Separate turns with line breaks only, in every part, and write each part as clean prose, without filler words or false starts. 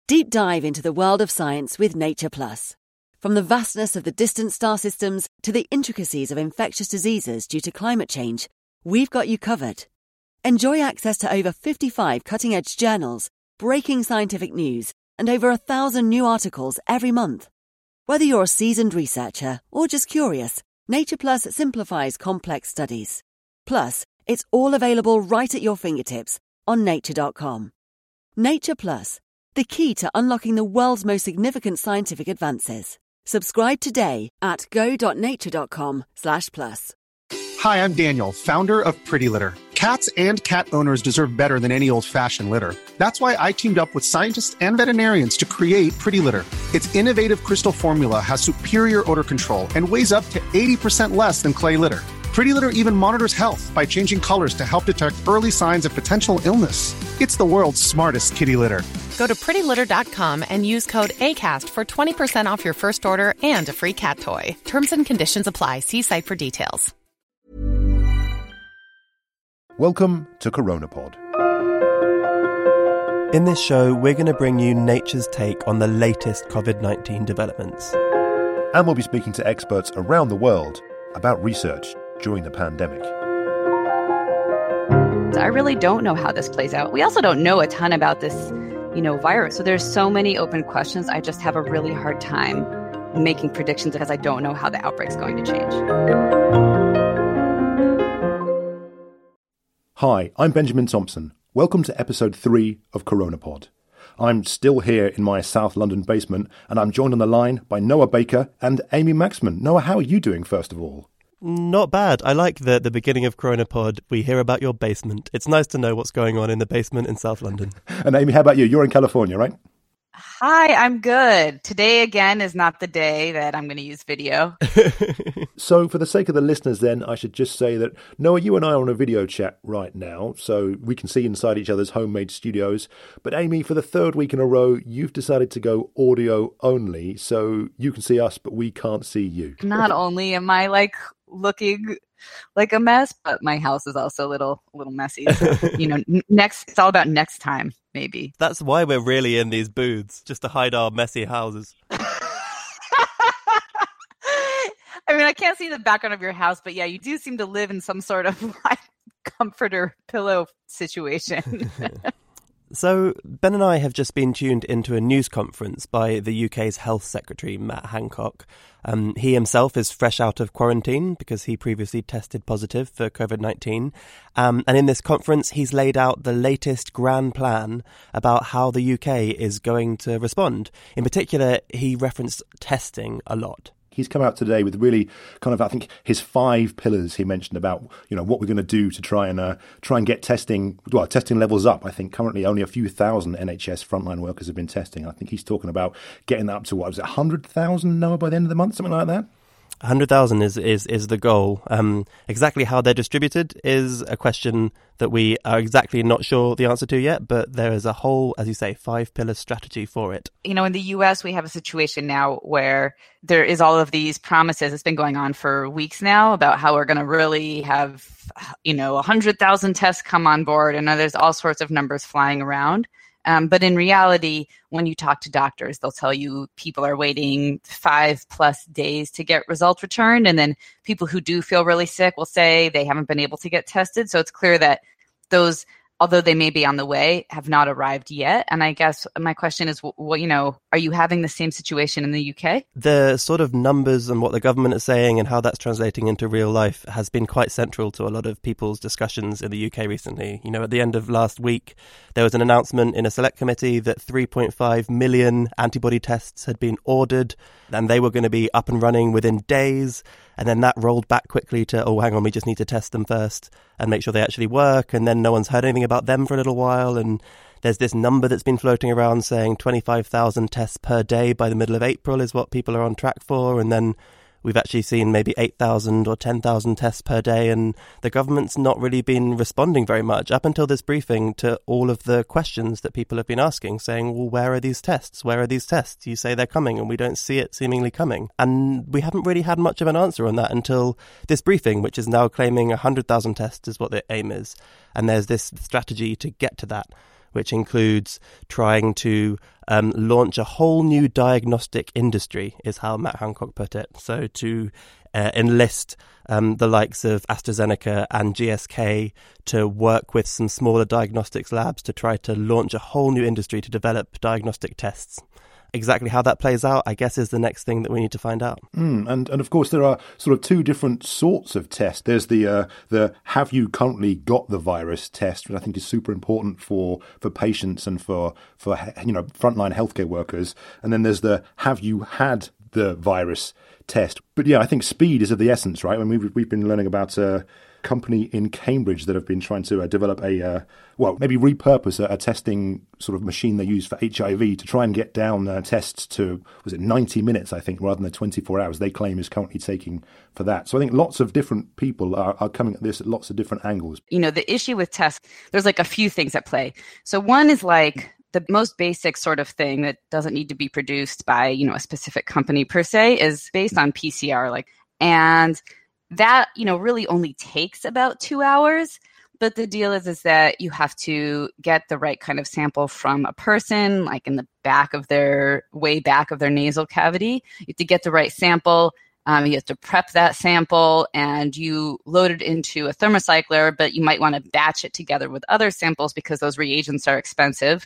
Deep dive into the world of science with Nature Plus. From the vastness of the distant star systems to the intricacies of infectious diseases due to climate change, we've got you covered. Enjoy access to over 55 cutting-edge journals, breaking scientific news, and over 1,000 new articles every month. Whether you're a seasoned researcher or just curious, Nature Plus simplifies complex studies. Plus, it's all available right at your fingertips on nature.com. Nature Plus, the key to unlocking the world's most significant scientific advances. Subscribe today at go.nature.com/plus.
Hi, I'm Daniel, founder of Pretty Litter. Cats and cat owners deserve better than any old-fashioned litter. That's why I teamed up with scientists and veterinarians to create Pretty Litter. Its innovative crystal formula has superior odor control and weighs up to 80% less than clay litter. Pretty Litter even monitors health by changing colors to help detect early signs of potential illness. It's the world's smartest kitty litter.
Go to prettylitter.com and use code ACAST for 20% off your first order and a free cat toy. Terms and conditions apply. See site for details.
Welcome to CoronaPod.
In this show, we're going to bring you nature's take on the latest COVID-19 developments.
And we'll be speaking to experts around the world about research during the pandemic.
I really don't know how this plays out. We also don't know a ton about this, virus. So there's so many open questions. I just have a really hard time making predictions because I don't know how the outbreak's going to change.
Hi, I'm Benjamin Thompson. Welcome to episode 3 of CoronaPod. I'm still here in my South London basement, and I'm joined on the line by Noah Baker and Amy Maxman. Noah, how are you doing, first of all?
Not bad. I like the beginning of CoronaPod. We hear about your basement. It's nice to know what's going on in the basement in South London.
And Amy, how about you? You're in California, right?
Hi, I'm good. Today, again, is not the day that I'm going to use video.
So for the sake of the listeners, then, I should just say that, Noah, you and I are on a video chat right now, so we can see inside each other's homemade studios. But Amy, for the third week in a row, you've decided to go audio only, so you can see us, but we can't see you.
Not only am I, looking like a mess, but my house is also a little messy. So, it's all about next time, maybe.
That's why we're really in these booths, just to hide our messy houses.
I mean, I can't see the background of your house, but yeah, you do seem to live in some sort of comforter pillow situation.
So, Ben and I have just been tuned into a news conference by the UK's Health Secretary, Matt Hancock. He himself is fresh out of quarantine because he previously tested positive for COVID-19. And in this conference, he's laid out the latest grand plan about how the UK is going to respond. In particular, he referenced testing a lot.
He's come out today with really I think his 5 pillars he mentioned about, what we're going to do to try and get testing levels up. I think currently only a few thousand NHS frontline workers have been testing. I think he's talking about getting that up to, 100,000, Noah, by the end of the month, something like that?
100,000 is the goal. Exactly how they're distributed is a question that we are exactly not sure the answer to yet, but there is a whole, as you say, 5-pillar strategy for it.
In the US, we have a situation now where there is all of these promises. It's been going on for weeks now about how we're going to really have, 100,000 tests come on board. And there's all sorts of numbers flying around. But in reality, when you talk to doctors, they'll tell you people are waiting 5+ days to get results returned. And then people who do feel really sick will say they haven't been able to get tested. So it's clear that those, although they may be on the way, have not arrived yet. And I guess my question is, are you having the same situation in the UK?
The sort of numbers and what the government is saying and how that's translating into real life has been quite central to a lot of people's discussions in the UK recently. At the end of last week, there was an announcement in a select committee that 3.5 million antibody tests had been ordered and they were going to be up and running within days. And then that rolled back quickly to, hang on, we just need to test them first and make sure they actually work. And then no one's heard anything about them for a little while. And there's this number that's been floating around saying 25,000 tests per day by the middle of April is what people are on track for. And then we've actually seen maybe 8,000 or 10,000 tests per day, and the government's not really been responding very much up until this briefing to all of the questions that people have been asking, saying, well, where are these tests? Where are these tests? You say they're coming and we don't see it seemingly coming. And we haven't really had much of an answer on that until this briefing, which is now claiming 100,000 tests is what the aim is. And there's this strategy to get to that, which includes trying to launch a whole new diagnostic industry, is how Matt Hancock put it. So to enlist the likes of AstraZeneca and GSK to work with some smaller diagnostics labs to try to launch a whole new industry to develop diagnostic tests. Exactly how that plays out, I guess, is the next thing that we need to find out.
And of course, there are sort of two different sorts of tests. There's the have you currently got the virus test, which I think is super important for patients and for frontline healthcare workers. And then there's the have you had the virus test. But yeah, I think speed is of the essence, right? I mean, we've been learning about a company in Cambridge that have been trying to develop maybe repurpose a testing sort of machine they use for HIV to try and get down tests to, 90 minutes, I think, rather than the 24 hours they claim is currently taking for that. So I think lots of different people are coming at this at lots of different angles.
The issue with tests, there's like a few things at play. So one is like the most basic sort of thing that doesn't need to be produced by, a specific company per se is based on PCR, and that, really only takes about 2 hours. But the deal is that you have to get the right kind of sample from a person, like in the way back of their nasal cavity. You have to get the right sample. You have to prep that sample and you load it into a thermocycler, but you might want to batch it together with other samples because those reagents are expensive.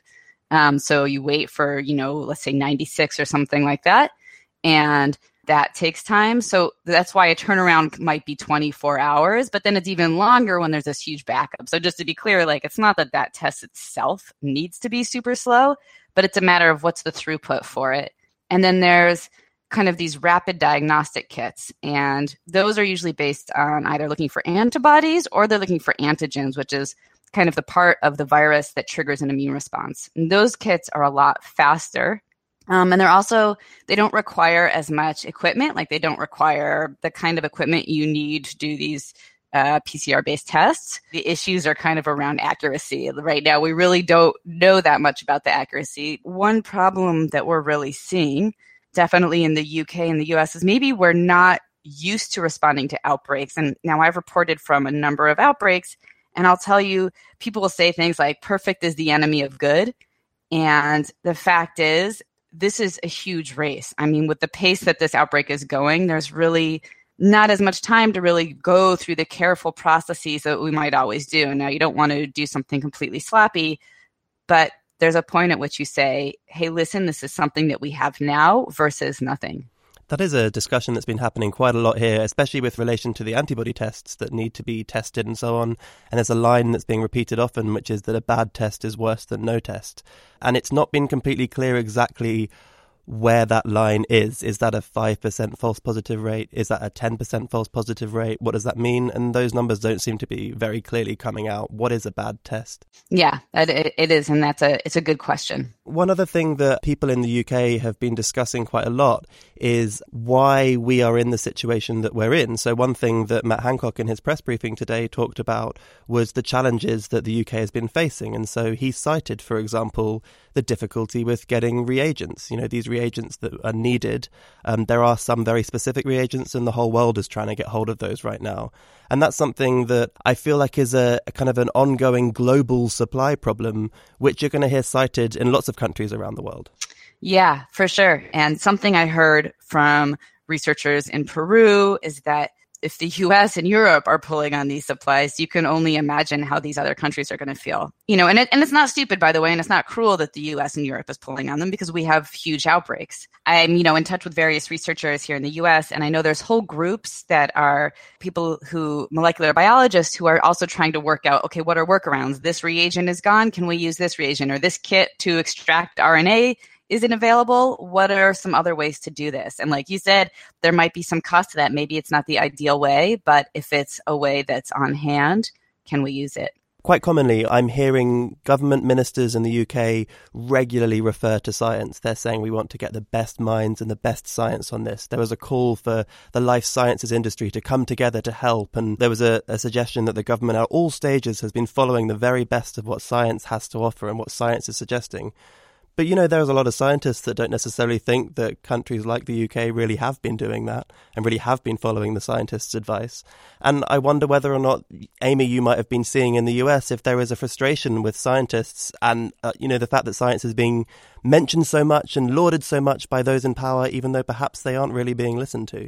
So you wait for, let's say 96 or something like that. And that takes time. So that's why a turnaround might be 24 hours, but then it's even longer when there's this huge backup. So just to be clear, it's not that test itself needs to be super slow, but it's a matter of what's the throughput for it. And then there's kind of these rapid diagnostic kits, and those are usually based on either looking for antibodies or they're looking for antigens, which is kind of the part of the virus that triggers an immune response. And those kits are a lot faster. And they don't require as much equipment. They don't require the kind of equipment you need to do these PCR-based tests. The issues are kind of around accuracy. Right now, we really don't know that much about the accuracy. One problem that we're really seeing, definitely in the UK and the US, is maybe we're not used to responding to outbreaks. And now I've reported from a number of outbreaks, and I'll tell you, people will say things like perfect is the enemy of good. And the fact is, this is a huge race. I mean, with the pace that this outbreak is going, there's really not as much time to really go through the careful processes that we might always do. Now, you don't want to do something completely sloppy, but there's a point at which you say, hey, listen, this is something that we have now versus nothing.
That is a discussion that's been happening quite a lot here, especially with relation to the antibody tests that need to be tested and so on. And there's a line that's being repeated often, which is that a bad test is worse than no test. And it's not been completely clear exactly where that line is. Is that a 5% false positive rate? Is that a 10% false positive rate? What does that mean? And those numbers don't seem to be very clearly coming out. What is a bad test?
Yeah, it is. And it's a good question.
One other thing that people in the UK have been discussing quite a lot is why we are in the situation that we're in. So one thing that Matt Hancock in his press briefing today talked about was the challenges that the UK has been facing. And so he cited, for example, the difficulty with getting reagents. These reagents that are needed. There are some very specific reagents, and the whole world is trying to get hold of those right now. And that's something that I feel like is a kind of an ongoing global supply problem, which you're going to hear cited in lots of countries around the world.
Yeah, for sure. And something I heard from researchers in Peru is that if the US and Europe are pulling on these supplies, you can only imagine how these other countries are going to feel. And it's not stupid, by the way, and it's not cruel that the US and Europe is pulling on them because we have huge outbreaks. I'm, in touch with various researchers here in the US, and I know there's whole groups that are molecular biologists who are also trying to work out, okay, what are workarounds? This reagent is gone. Can we use this reagent or this kit to extract RNA? Isn't available? What are some other ways to do this? And like you said, there might be some cost to that. Maybe it's not the ideal way, but if it's a way that's on hand, can we use it?
Quite commonly, I'm hearing government ministers in the UK regularly refer to science. They're saying we want to get the best minds and the best science on this. There was a call for the life sciences industry to come together to help. And there was a suggestion that the government at all stages has been following the very best of what science has to offer and what science is suggesting. But, there's a lot of scientists that don't necessarily think that countries like the UK really have been doing that and really have been following the scientists' advice. And I wonder whether or not, Amy, you might have been seeing in the US if there is a frustration with scientists and, the fact that science is being mentioned so much and lauded so much by those in power, even though perhaps they aren't really being listened to.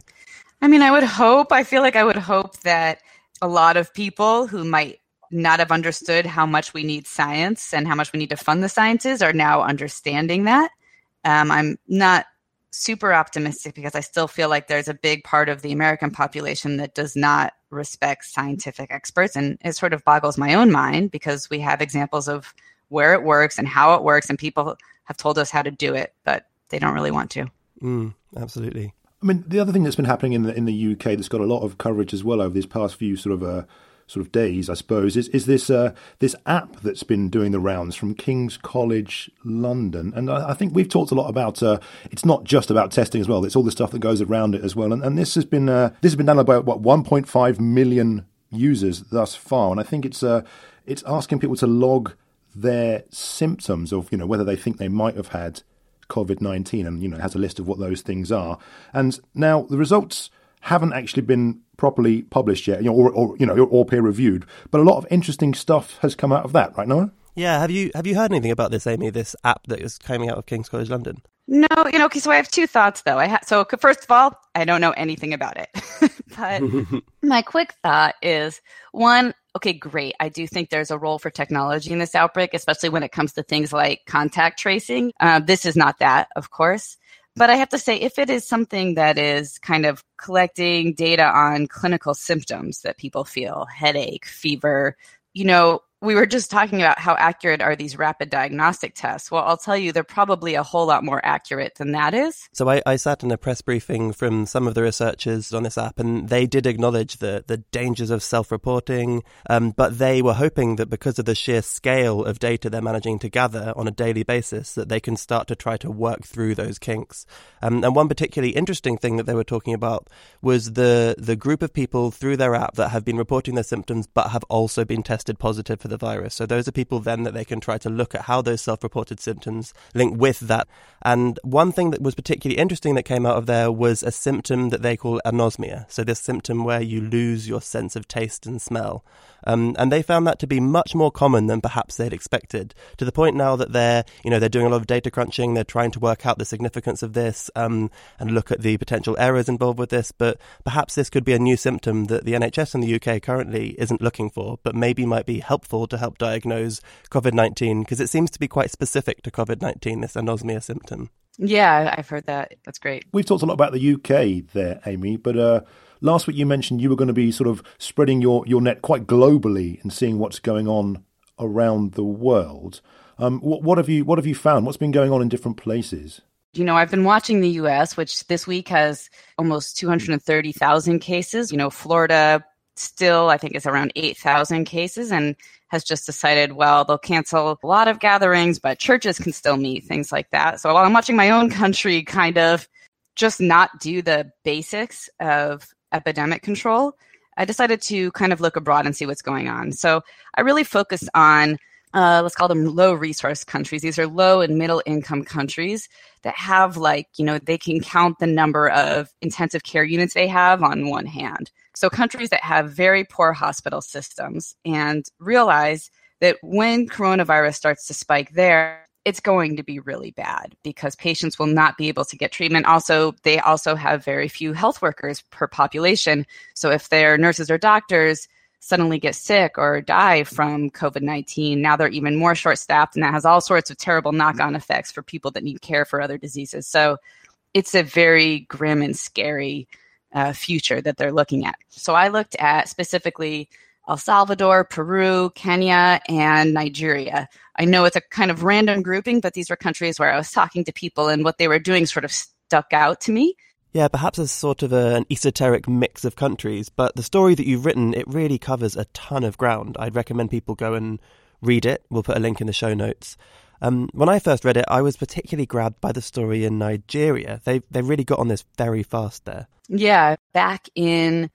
I feel like I would hope that a lot of people who might not have understood how much we need science and how much we need to fund the sciences are now understanding that. I'm not super optimistic because I still feel like there's a big part of the American population that does not respect scientific experts. And it sort of boggles my own mind because we have examples of where it works and how it works, and people have told us how to do it, but they don't really want to.
Absolutely.
I mean, the other thing that's been happening in the UK that's got a lot of coverage as well over these past few sort of days, I suppose, is this app that's been doing the rounds from King's College London. And I think we've talked a lot about it's not just about testing as well. It's all the stuff that goes around it as well. And this has been done by 1.5 million users thus far. And I think it's asking people to log their symptoms of whether they think they might have had COVID-19, and it has a list of what those things are. And now the results haven't actually been properly published yet, or peer reviewed. But a lot of interesting stuff has come out of that, right, Noah?
Yeah. Have you heard anything about this, Amy? This app that is coming out of King's College London?
No, okay. So I have two thoughts, though. So first of all, I don't know anything about it. But my quick thought is, one, okay, great. I do think there's a role for technology in this outbreak, especially when it comes to things like contact tracing. This is not that, of course. But I have to say, if it is something that is kind of collecting data on clinical symptoms that people feel, headache, fever, we were just talking about how accurate are these rapid diagnostic tests. Well, I'll tell you, they're probably a whole lot more accurate than that is.
So I sat in a press briefing from some of the researchers on this app, and they did acknowledge the dangers of self-reporting, but they were hoping that because of the sheer scale of data they're managing to gather on a daily basis, that they can start to try to work through those kinks. And one particularly interesting thing that they were talking about was the group of people through their app that have been reporting their symptoms but have also been tested positive for the virus. So those are people then that they can try to look at how those self-reported symptoms link with that. And one thing that was particularly interesting that came out of there was a symptom that they call anosmia. So this symptom where you lose your sense of taste and smell. And they found that to be much more common than perhaps they'd expected, to the point now that they're doing a lot of data crunching. They're trying to work out the significance of this and look at the potential errors involved with this. But perhaps this could be a new symptom that the NHS in the UK currently isn't looking for, but maybe might be helpful to help diagnose COVID-19, because it seems to be quite specific to COVID-19, this anosmia symptom.
Yeah, I've heard that. That's great.
We've talked a lot about the UK there, Amy, but last week you mentioned you were going to be sort of spreading your net quite globally and seeing what's going on around the world. What have you found? What's been going on in different places?
I've been watching the U.S., which this week has almost 230,000 cases. Florida still, I think, is around 8,000 cases and has just decided, well, they'll cancel a lot of gatherings, but churches can still meet, things like that. So while I'm watching my own country kind of just not do the basics of epidemic control, I decided to kind of look abroad and see what's going on. So I really focused on, let's call them low resource countries. These are low and middle income countries that have they can count the number of intensive care units they have on one hand. So countries that have very poor hospital systems, and realize that when coronavirus starts to spike there, it's going to be really bad because patients will not be able to get treatment. Also, they also have very few health workers per population. So if their nurses or doctors suddenly get sick or die from COVID-19, now they're even more short-staffed, and that has all sorts of terrible knock-on effects for people that need care for other diseases. So it's a very grim and scary future that they're looking at. So I looked at specifically El Salvador, Peru, Kenya, and Nigeria. I know it's a kind of random grouping, but these were countries where I was talking to people and what they were doing sort of stuck out to me.
Yeah, perhaps as sort of an esoteric mix of countries, but the story that you've written, it really covers a ton of ground. I'd recommend people go and read it. We'll put a link in the show notes. When I first read it, I was particularly grabbed by the story in Nigeria. They really got on this very fast there.
Yeah, back in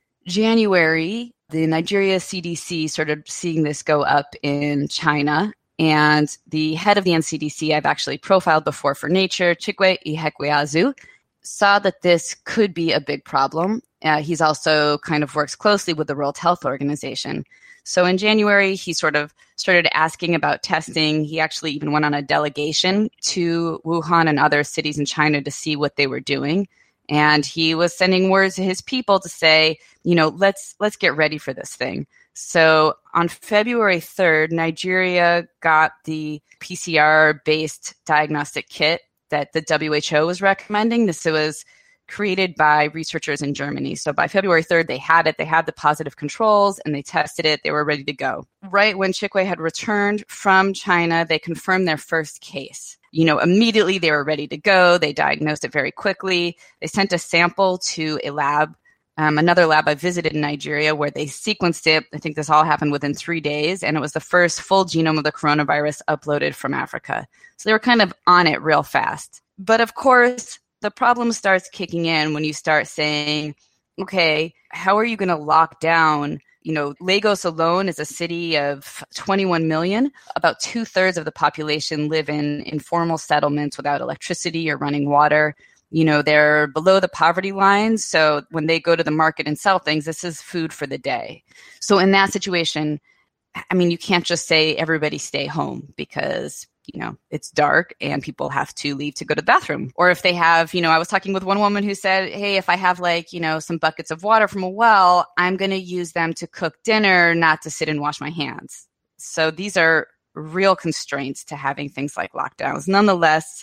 January, the Nigeria CDC started seeing this go up in China, And the head of the NCDC I've actually profiled before for Nature, Chikwe Ihekweazu, saw that this could be a big problem. He's also kind of works closely with the World Health Organization. So in January, he sort of started asking about testing. He actually even went on a delegation to Wuhan and other cities in China to see what they were doing. And he was sending words to his people to say, let's get ready for this thing. So on February 3rd, Nigeria got the PCR-based diagnostic kit that the WHO was recommending. This was created by researchers in Germany. So by February 3rd, they had it. They had the positive controls and they tested it. They were ready to go. Right when Chikwe had returned from China, they confirmed their first case. Immediately they were ready to go. They diagnosed it very quickly. They sent a sample to a lab, another lab I visited in Nigeria, where they sequenced it. I think this all happened within 3 days, and it was the first full genome of the coronavirus uploaded from Africa. So they were kind of on it real fast. But of course, the problem starts kicking in when you start saying, okay, how are you going to lock down? Lagos alone is a city of 21 million. About 2/3 of the population live in informal settlements without electricity or running water. They're below the poverty line. So when they go to the market and sell things, this is food for the day. So in that situation, you can't just say everybody stay home because it's dark and people have to leave to go to the bathroom. Or if they have, I was talking with one woman who said, hey, if I have some buckets of water from a well, I'm going to use them to cook dinner, not to sit and wash my hands. So these are real constraints to having things like lockdowns. Nonetheless,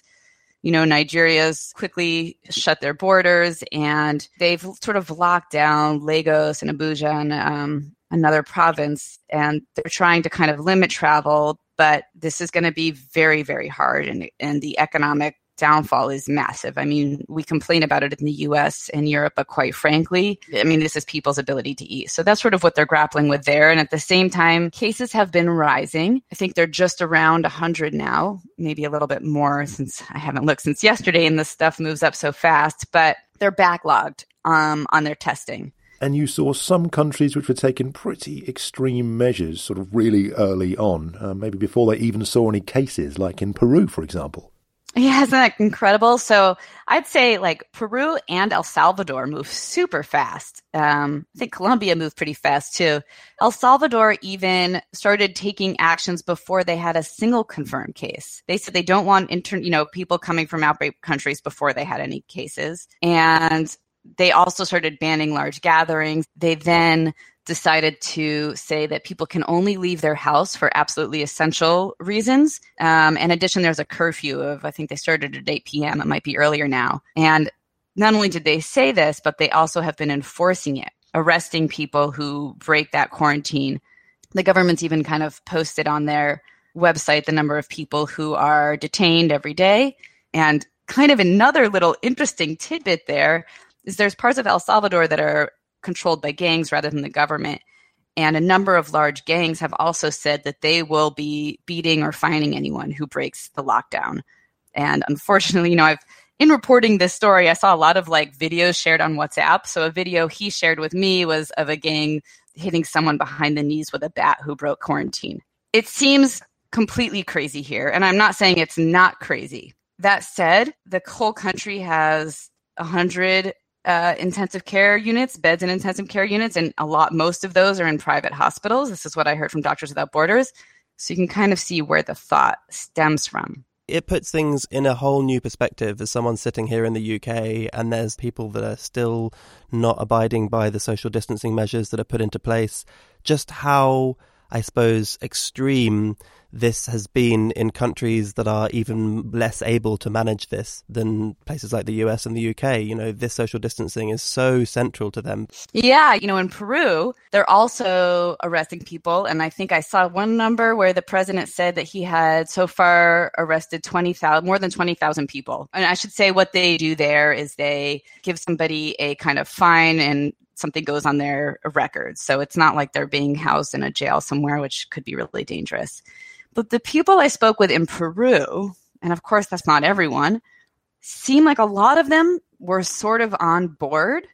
Nigeria's quickly shut their borders and they've sort of locked down Lagos and Abuja and another province, and they're trying to kind of limit travel. But this is going to be very, very hard, and the economic downfall is massive. We complain about it in the US and Europe, but quite frankly, this is people's ability to eat. So that's sort of what they're grappling with there. And at the same time, cases have been rising. I think they're just around 100 now, maybe a little bit more since I haven't looked since yesterday and this stuff moves up so fast, but they're backlogged on their testing.
And you saw some countries which were taking pretty extreme measures sort of really early on, maybe before they even saw any cases, like in Peru, for example.
Yeah, isn't that incredible? So I'd say Peru and El Salvador move super fast. I think Colombia moved pretty fast too. El Salvador even started taking actions before they had a single confirmed case. They said they don't want people coming from outbreak countries before they had any cases. And they also started banning large gatherings. They then decided to say that people can only leave their house for absolutely essential reasons. In addition, there's a curfew of, I think they started at 8 p.m. It might be earlier now. And not only did they say this, but they also have been enforcing it, arresting people who break that quarantine. The government's even kind of posted on their website the number of people who are detained every day. And kind of another little interesting tidbit there is there's parts of El Salvador that are controlled by gangs rather than the government. And a number of large gangs have also said that they will be beating or fining anyone who breaks the lockdown. And unfortunately, in reporting this story, I saw a lot of videos shared on WhatsApp. So a video he shared with me was of a gang hitting someone behind the knees with a bat who broke quarantine. It seems completely crazy here. And I'm not saying it's not crazy. That said, the whole country has 100 intensive care units, beds in intensive care units, and most of those are in private hospitals. This is what I heard from Doctors Without Borders. So you can kind of see where the thought stems from.
It puts things in a whole new perspective as someone sitting here in the UK and there's people that are still not abiding by the social distancing measures that are put into place. Just how, I suppose, extreme this has been in countries that are even less able to manage this than places like the US and the UK. This social distancing is so central to them.
Yeah, in Peru, they're also arresting people. And I think I saw one number where the president said that he had so far arrested more than 20,000 people. And I should say what they do there is they give somebody a kind of fine and something goes on their records. So it's not like they're being housed in a jail somewhere, which could be really dangerous. But the people I spoke with in Peru, and of course that's not everyone, seemed like a lot of them were sort of on board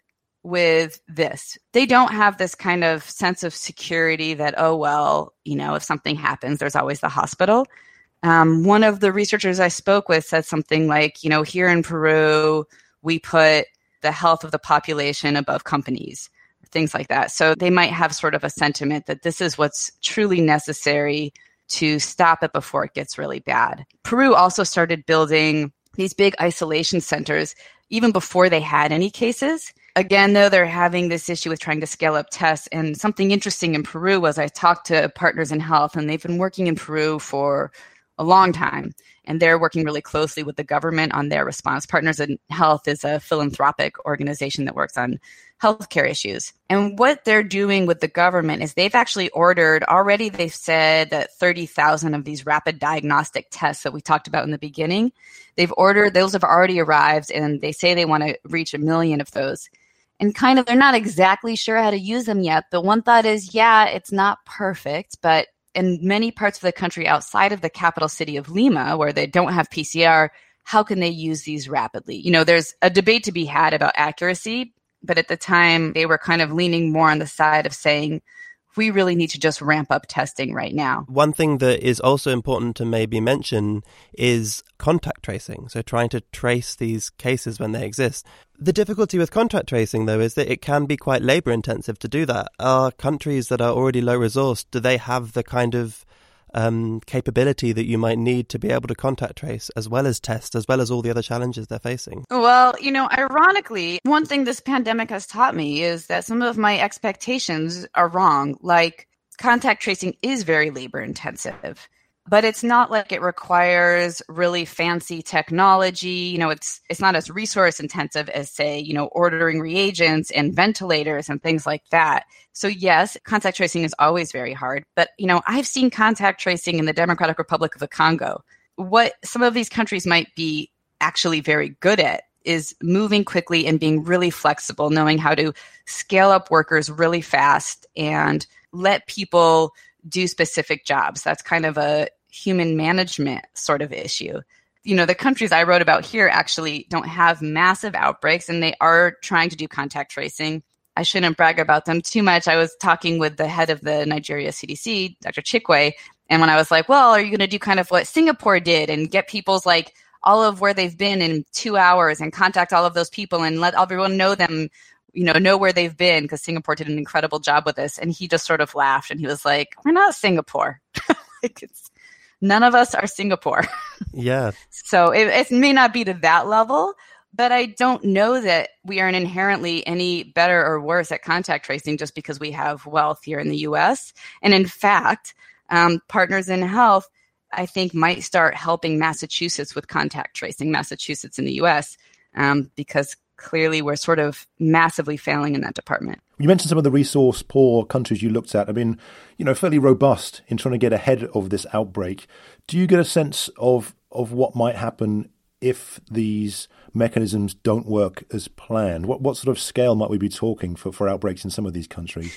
with this. They don't have this kind of sense of security that, oh, well, if something happens, there's always the hospital. One of the researchers I spoke with said something like, here in Peru, we put the health of the population above companies, things like that. So they might have sort of a sentiment that this is what's truly necessary to stop it before it gets really bad. Peru also started building these big isolation centers even before they had any cases. Again, though, they're having this issue with trying to scale up tests. And something interesting in Peru was I talked to Partners in Health, and they've been working in Peru for a long time. And they're working really closely with the government on their response. Partners in Health is a philanthropic organization that works on healthcare issues. And what they're doing with the government is they've actually ordered, already they've said that 30,000 of these rapid diagnostic tests that we talked about in the beginning, they've ordered, those have already arrived, and they say they want to reach 1 million of those. And they're not exactly sure how to use them yet. But one thought is, yeah, it's not perfect, but in many parts of the country outside of the capital city of Lima, where they don't have PCR, how can they use these rapidly? There's a debate to be had about accuracy, but at the time they were kind of leaning more on the side of saying, we really need to just ramp up testing right now.
One thing that is also important to maybe mention is contact tracing. So trying to trace these cases when they exist. The difficulty with contact tracing, though, is that it can be quite labour intensive to do that. Are countries that are already low resourced, do they have the kind of capability that you might need to be able to contact trace as well as test, as well as all the other challenges they're facing?
Well, ironically, one thing this pandemic has taught me is that some of my expectations are wrong. Like, contact tracing is very labor intensive, but it's not like it requires really fancy technology. It's not as resource intensive as, say, ordering reagents and ventilators and things like that. So yes, contact tracing is always very hard. But, I've seen contact tracing in the Democratic Republic of the Congo. What some of these countries might be actually very good at is moving quickly and being really flexible, knowing how to scale up workers really fast and let people do specific jobs. That's kind of a human management sort of issue. The countries I wrote about here actually don't have massive outbreaks, and they are trying to do contact tracing. I shouldn't brag about them too much. I was talking with the head of the Nigeria CDC, Dr. Chikwe, and when I was like, well, are you going to do kind of what Singapore did and get people's all of where they've been in 2 hours and contact all of those people and let everyone know them, know where they've been, because Singapore did an incredible job with this. And he just sort of laughed and he was like, we're not Singapore. None of us are Singapore.
Yeah.
So it may not be to that level, but I don't know that we are inherently any better or worse at contact tracing just because we have wealth here in the U.S. And in fact, Partners in Health, I think, might start helping Massachusetts with contact tracing, Massachusetts in the U.S., because clearly we're sort of massively failing in that department.
You mentioned some of the resource poor countries you looked at. I mean, fairly robust in trying to get ahead of this outbreak. Do you get a sense of what might happen if these mechanisms don't work as planned? What sort of scale might we be talking for outbreaks in some of these countries?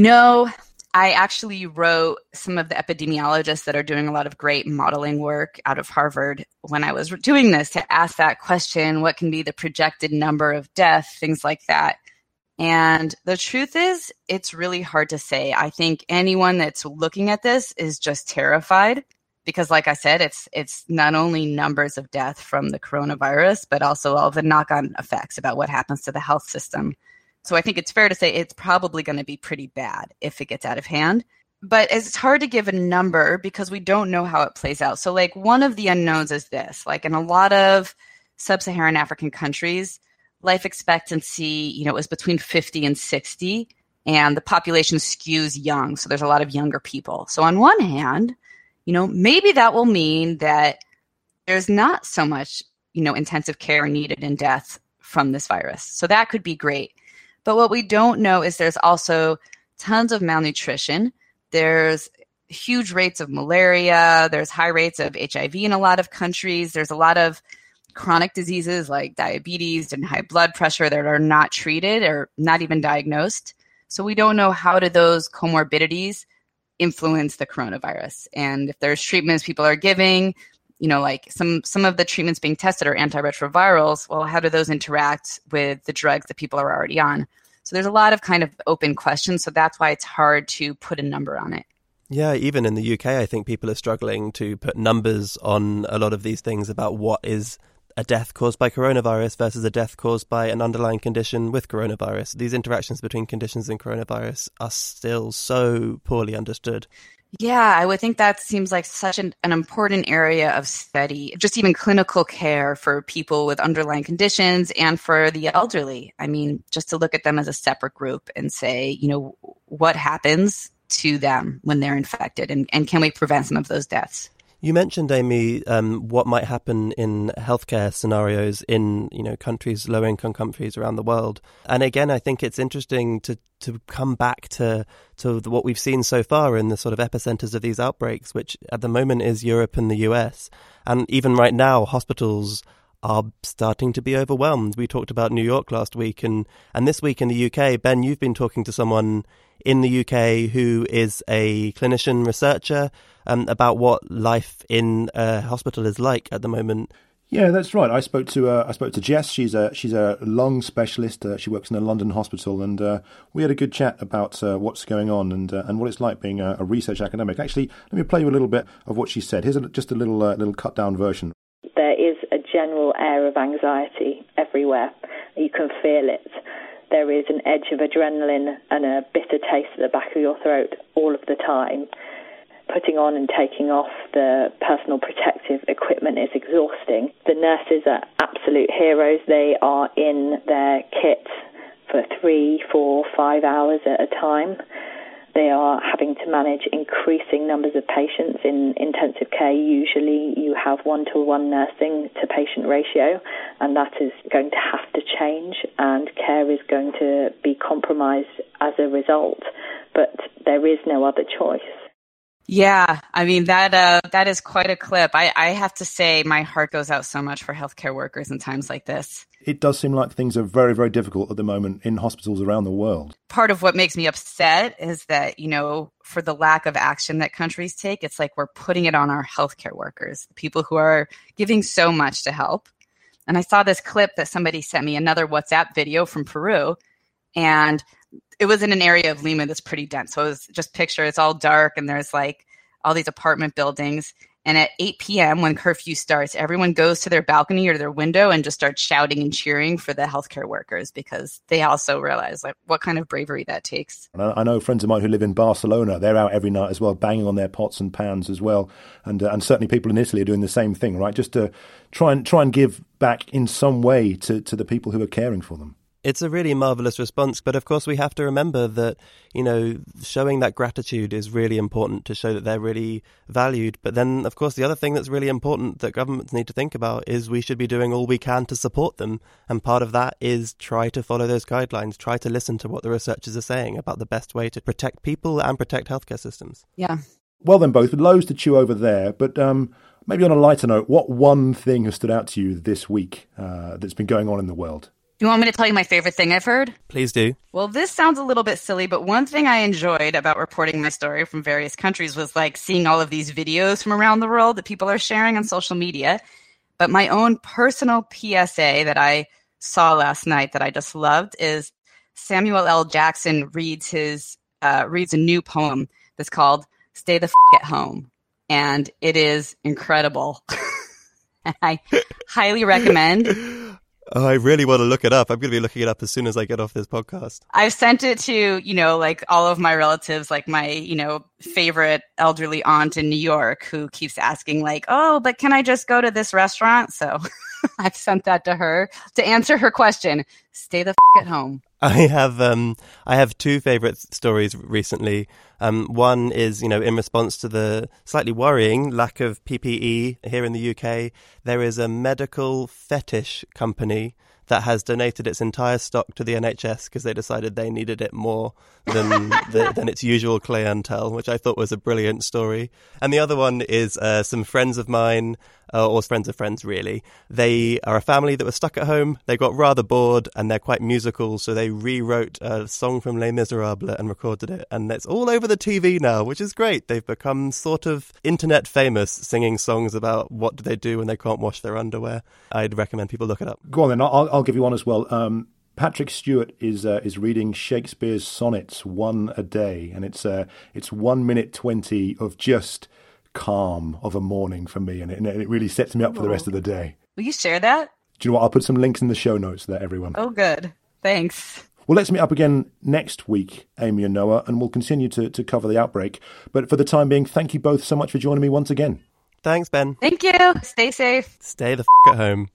I actually wrote some of the epidemiologists that are doing a lot of great modeling work out of Harvard when I was doing this to ask that question, what can be the projected number of deaths, things like that. And the truth is, it's really hard to say. I think anyone that's looking at this is just terrified because, like I said, it's not only numbers of death from the coronavirus, but also all the knock-on effects about what happens to the health system. So I think it's fair to say it's probably going to be pretty bad if it gets out of hand. But it's hard to give a number because we don't know how it plays out. So one of the unknowns is this, in a lot of sub-Saharan African countries, life expectancy, is between 50 and 60, and the population skews young. So there's a lot of younger people. So on one hand, maybe that will mean that there's not so much, intensive care needed in death from this virus. So that could be great. But what we don't know is there's also tons of malnutrition. There's huge rates of malaria. There's high rates of HIV in a lot of countries. There's a lot of chronic diseases like diabetes and high blood pressure that are not treated or not even diagnosed. So we don't know how do those comorbidities influence the coronavirus. And if there's treatments people are giving, some of the treatments being tested are antiretrovirals. Well, how do those interact with the drugs that people are already on? So there's a lot of kind of open questions. So that's why it's hard to put a number on it.
Yeah, even in the UK, I think people are struggling to put numbers on a lot of these things about what is a death caused by coronavirus versus a death caused by an underlying condition with coronavirus. These interactions between conditions and coronavirus are still so poorly understood.
Yeah, I would think that seems like such an important area of study, just even clinical care for people with underlying conditions and for the elderly. I mean, just to look at them as a separate group and say, you know, what happens to them when they're infected and can we prevent some of those deaths?
You mentioned, Amy, what might happen in healthcare scenarios in, you know, countries, low-income countries around the world. And again, I think it's interesting to come back to what we've seen so far in the sort of epicenters of these outbreaks, which at the moment is Europe and the US. And even right now, hospitals are starting to be overwhelmed. We talked about New York last week, and this week in the UK, Ben, you've been talking to someone in the UK who is a clinician researcher about what life in a hospital is like at the moment.
Yeah, that's right. I spoke to Jess. She's a lung specialist. She works in a London hospital, and we had a good chat about what's going on and what it's like being a research academic. Actually, let me play you a little bit of what she said. Here's just a little cut down version.
There is a general air of anxiety everywhere. You can feel it. There is an edge of adrenaline and a bitter taste at the back of your throat all of the time. Putting on and taking off the personal protective equipment is exhausting. The nurses are absolute heroes. They are in their kit for 3, 4, 5 hours at a time. They are having to manage increasing numbers of patients in intensive care. Usually you have 1-to-1 nursing to patient ratio, and that is going to have to change, and care is going to be compromised as a result. But there is no other choice.
Yeah, I mean, that is quite a clip. I have to say my heart goes out so much for healthcare workers in times like this.
It does seem like things are very, very difficult at the moment in hospitals around the world.
Part of what makes me upset is that, you know, for the lack of action that countries take, it's like we're putting it on our healthcare workers, the people who are giving so much to help. And I saw this clip that somebody sent me, another WhatsApp video from Peru, and it was in an area of Lima that's pretty dense. So it was just picture, it's all dark and there's like all these apartment buildings. And at 8 p.m. when curfew starts, everyone goes to their balcony or their window and just starts shouting and cheering for the healthcare workers because they also realize like what kind of bravery that takes.
And I know friends of mine who live in Barcelona, they're out every night as well, banging on their pots and pans as well. And certainly people in Italy are doing the same thing, right? Just to try and give back in some way to the people who are caring for them.
It's a really marvellous response, but of course we have to remember that, you know, showing that gratitude is really important to show that they're really valued. But then, of course, the other thing that's really important that governments need to think about is we should be doing all we can to support them. And part of that is try to follow those guidelines, try to listen to what the researchers are saying about the best way to protect people and protect healthcare systems.
Yeah.
Well then, both, loads to chew over there, but maybe on a lighter note, what one thing has stood out to you this week that's been going on in the world?
You want me to tell you my favorite thing I've heard?
Please do.
Well, this sounds a little bit silly, but one thing I enjoyed about reporting my story from various countries was like seeing all of these videos from around the world that people are sharing on social media. But my own personal PSA that I saw last night that I just loved is Samuel L. Jackson reads a new poem that's called Stay the F*** at Home. And it is incredible. I highly recommend.
Oh, I really want to look it up. I'm going to be looking it up as soon as I get off this podcast.
I've sent it to, you know, like all of my relatives, like my, you know, favorite elderly aunt in New York who keeps asking like, oh, but can I just go to this restaurant? So I've sent that to her to answer her question. Stay the f*** at home.
I have two favorite stories recently. One is, you know, in response to the slightly worrying lack of PPE here in the UK, there is a medical fetish company that has donated its entire stock to the NHS because they decided they needed it more than than its usual clientele, which I thought was a brilliant story. And the other one is some friends of mine, or friends of friends, really. They are a family that was stuck at home. They got rather bored, and they're quite musical, so they rewrote a song from Les Miserables and recorded it. And it's all over the TV now, which is great. They've become sort of internet famous, singing songs about what do they do when they can't wash their underwear. I'd recommend people look it up.
Go on then, I'll give you one as well. Patrick Stewart is reading Shakespeare's sonnets one a day, and it's 1 minute 20 of just calm of a morning for me, and it really sets me up for the rest of the day.
Will you share that?
Do you know what? I'll put some links in the show notes there, everyone.
Oh, good. Thanks.
Well, let's meet up again next week, Amy and Noah, and we'll continue to cover the outbreak. But for the time being, thank you both so much for joining me once again.
Thanks, Ben.
Thank you. Stay safe.
Stay the at home.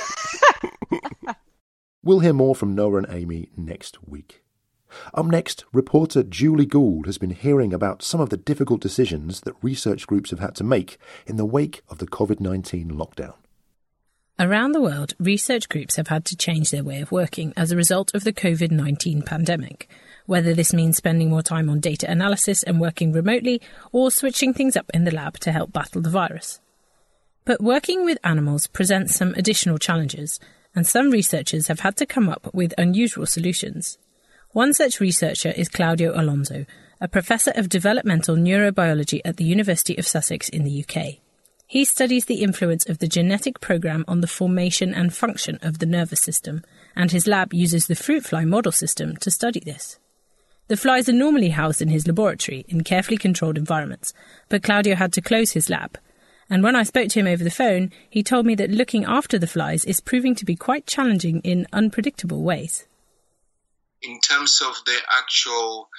We'll hear more from Noah and Amy next week. Up next, reporter Julie Gould has been hearing about some of the difficult decisions that research groups have had to make in the wake of the COVID-19 lockdown.
Around the world, research groups have had to change their way of working as a result of the COVID-19 pandemic, whether this means spending more time on data analysis and working remotely, or switching things up in the lab to help battle the virus. But working with animals presents some additional challenges, and some researchers have had to come up with unusual solutions. One such researcher is Claudio Alonso, a professor of developmental neurobiology at the University of Sussex in the UK. He studies the influence of the genetic program on the formation and function of the nervous system, and his lab uses the fruit fly model system to study this. The flies are normally housed in his laboratory in carefully controlled environments, but Claudio had to close his lab. And when I spoke to him over the phone, he told me that looking after the flies is proving to be quite challenging in unpredictable ways.
In terms of the actual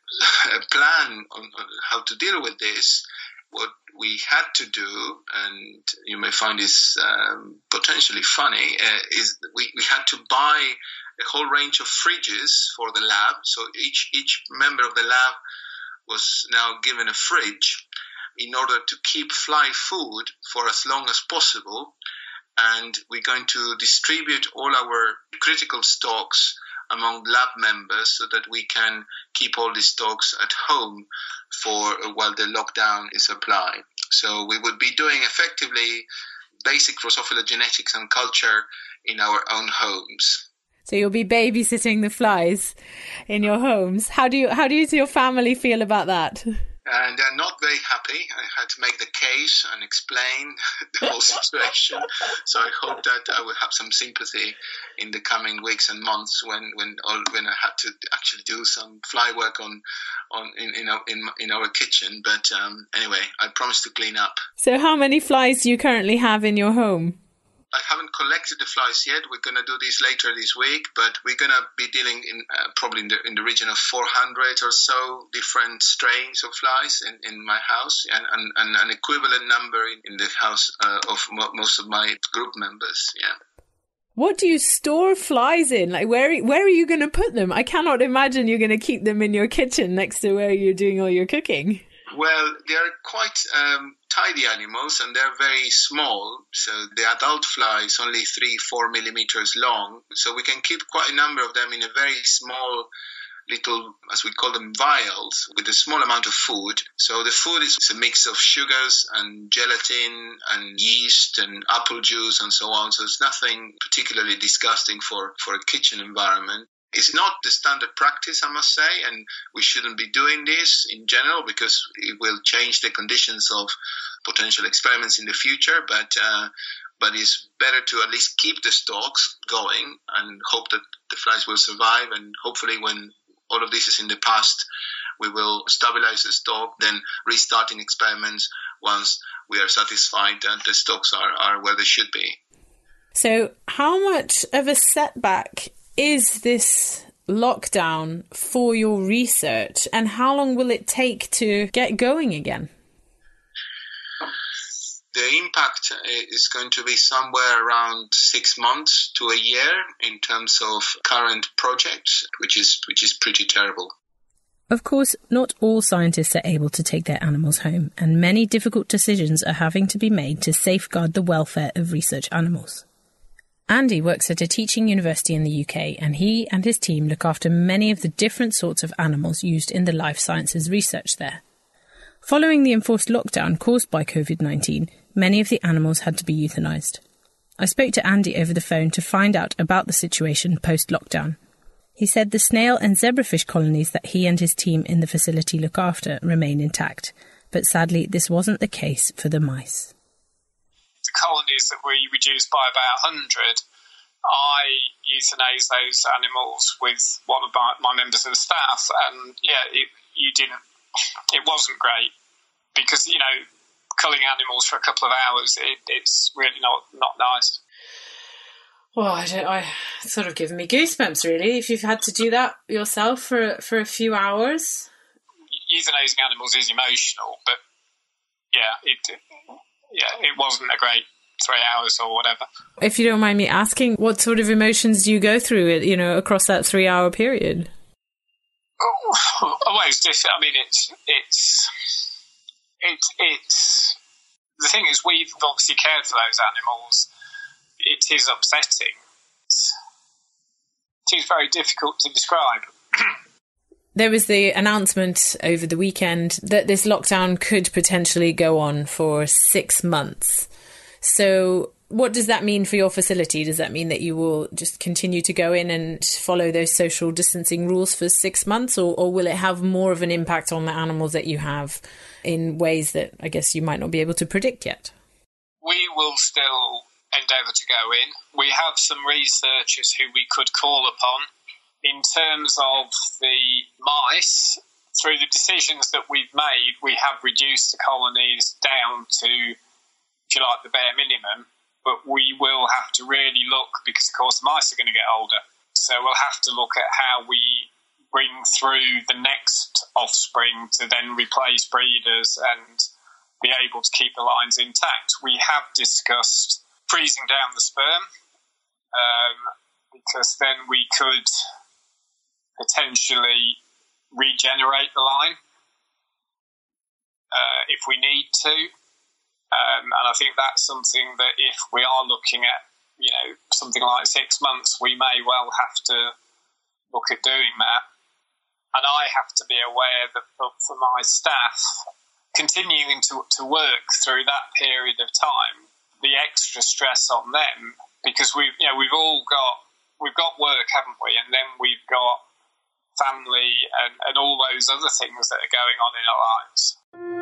plan on how to deal with this, what we had to do, and you may find this potentially funny, is we had to buy a whole range of fridges for the lab. So each member of the lab was now given a fridge in order to keep fly food for as long as possible. And we're going to distribute all our critical stocks among lab members so that we can keep all these stocks at home for while the lockdown is applied. So we would be doing effectively basic Drosophila genetics and culture in our own homes.
So you'll be babysitting the flies in your homes. How do your family feel about that?
And they're not very happy. I had to make the case and explain the whole situation. So I hope that I will have some sympathy in the coming weeks and months when I had to actually do some fly work in our kitchen. But anyway, I promise to clean up. So
how many flies do you currently have in your home?
I haven't collected the flies yet. We're going to do this later this week, but we're going to be dealing probably in the region of 400 or so different strains of flies in my house, and an equivalent number in the house of most of my group members. Yeah.
What do you store flies in? Like where are you going to put them? I cannot imagine you're going to keep them in your kitchen next to where you're doing all your cooking.
Well, they're quite tidy animals, and they're very small. So the adult fly is only 3-4 millimeters long. So we can keep quite a number of them in a very small little, as we call them, vials with a small amount of food. So the food is a mix of sugars and gelatin and yeast and apple juice and so on. So it's nothing particularly disgusting for a kitchen environment. It's not the standard practice, I must say, and we shouldn't be doing this in general because it will change the conditions of potential experiments in the future. But it's better to at least keep the stocks going and hope that the flies will survive. And hopefully when all of this is in the past, we will stabilize the stock, then restarting experiments once we are satisfied that the stocks are where they should be.
So how much of a setback is this lockdown for your research, and how long will it take to get going again?
The impact is going to be somewhere around 6 months to a year in terms of current projects, which is pretty terrible.
Of course, not all scientists are able to take their animals home, and many difficult decisions are having to be made to safeguard the welfare of research animals. Andy works at a teaching university in the UK, and he and his team look after many of the different sorts of animals used in the life sciences research there. Following the enforced lockdown caused by COVID-19, many of the animals had to be euthanised. I spoke to Andy over the phone to find out about the situation post-lockdown. He said the snail and zebrafish colonies that he and his team in the facility look after remain intact, but sadly this wasn't the case for the mice.
The colonies that we reduced by about 100 I euthanized those animals with one of my members of the staff, and it wasn't great because, culling animals for a couple of hours, it's really not nice.
Well, it's sort of given me goosebumps, really, if you've had to do that yourself for a few hours.
Euthanizing animals is emotional, but it wasn't a great 3 hours or whatever. If
you don't mind me asking, what sort of emotions do you go through, across that 3 hour period?
Well, it's different. I mean, it's the thing is, we've obviously cared for those animals. It is upsetting. It is very difficult to describe.
There was the announcement over the weekend that this lockdown could potentially go on for 6 months. So what does that mean for your facility? Does that mean that you will just continue to go in and follow those social distancing rules for 6 months, or will it have more of an impact on the animals that you have in ways that I guess you might not be able to predict yet?
We will still endeavour to go in. We have some researchers who we could call upon. In terms of the mice, through the decisions that we've made, we have reduced the colonies down to, if you like, the bare minimum. But we will have to really look, because, of course, the mice are going to get older. So we'll have to look at how we bring through the next offspring to then replace breeders and be able to keep the lines intact. We have discussed freezing down the sperm, because then we could potentially regenerate the line if we need to. And I think that's something that if we are looking at, something like 6 months, we may well have to look at doing that. And I have to be aware that for my staff, continuing to work through that period of time, the extra stress on them, because we've got work, haven't we? And then we've got family and all those other things that are going on in our lives.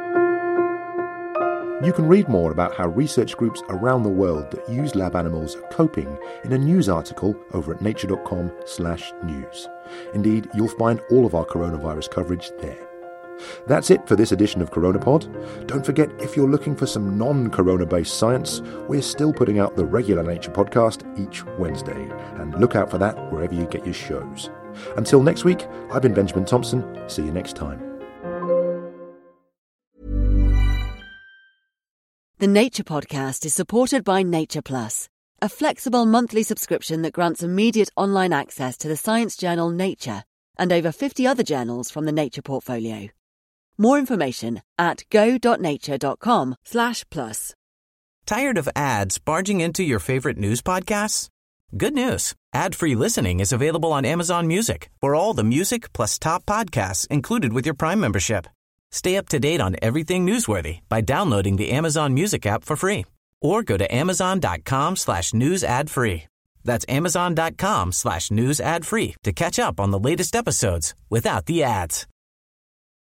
You can read more about how research groups around the world that use lab animals are coping in a news article over at nature.com/news. Indeed, you'll find all of our coronavirus coverage there. That's it for this edition of CoronaPod. Don't forget, if you're looking for some non-corona-based science, we're still putting out the regular Nature podcast each Wednesday, and look out for that wherever you get your shows. Until next week, I've been Benjamin Thompson. See you next time.
The Nature Podcast is supported by Nature Plus, a flexible monthly subscription that grants immediate online access to the science journal Nature and over 50 other journals from the Nature portfolio. More information at go.nature.com/plus.
Tired of ads barging into your favorite news podcasts? Good news. Ad-free listening is available on Amazon Music for all the music plus top podcasts included with your Prime membership. Stay up to date on everything newsworthy by downloading the Amazon Music app for free or go to amazon.com/news ad free. That's amazon.com/news ad free to catch up on the latest episodes without the ads.